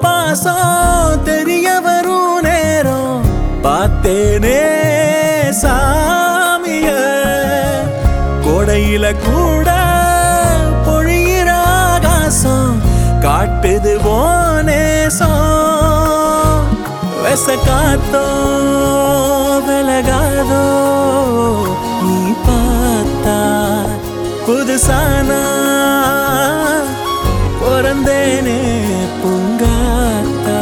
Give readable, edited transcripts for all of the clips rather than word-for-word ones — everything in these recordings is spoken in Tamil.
பாசம் தெரிய வரும் நேரம் பார்த்தேனே சாமிய கோடையில கூட பொழியிற ஆகாசம் காட்டுது போனேசம் வெச காத்தோ விலகாதோ நீ பார்த்தா புதுசானா பிறந்தேனே பூங்காத்தா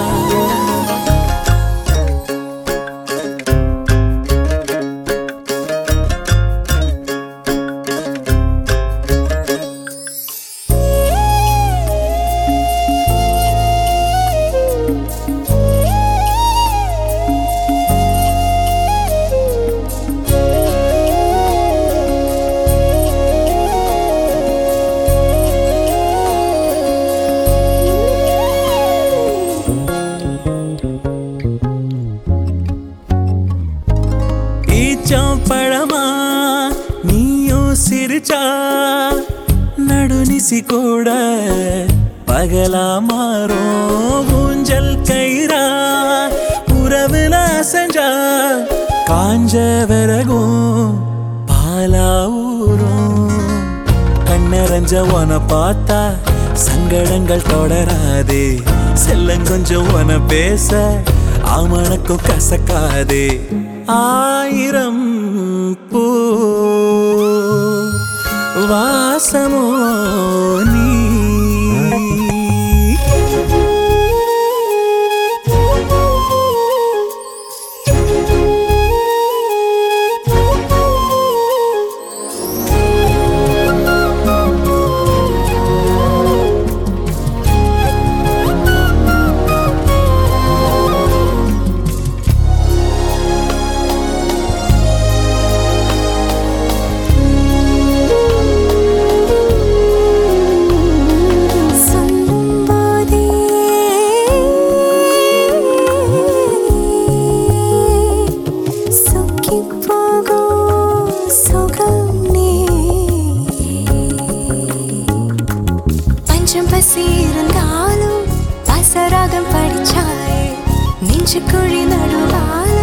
பழமா நீயும் சிரிச்சா நடுநிசி கூட பகலா மாறும் ஊஞ்சல் கயிறா உறவுல செஞ்சா காஞ்ச விறகும் பாலா ஊரும் கண்ணறிஞ்ச உன பார்த்தா சங்கடங்கள் தொடராதே செல்லங்கொஞ்சம் உன பேச ஆமணக்கும் கசக்காதே ஆயிரம் பூ வாசமோ நீ இருந்தாலும் பாசராகம் படிச்சாயே நெஞ்சு குழி நடுவால்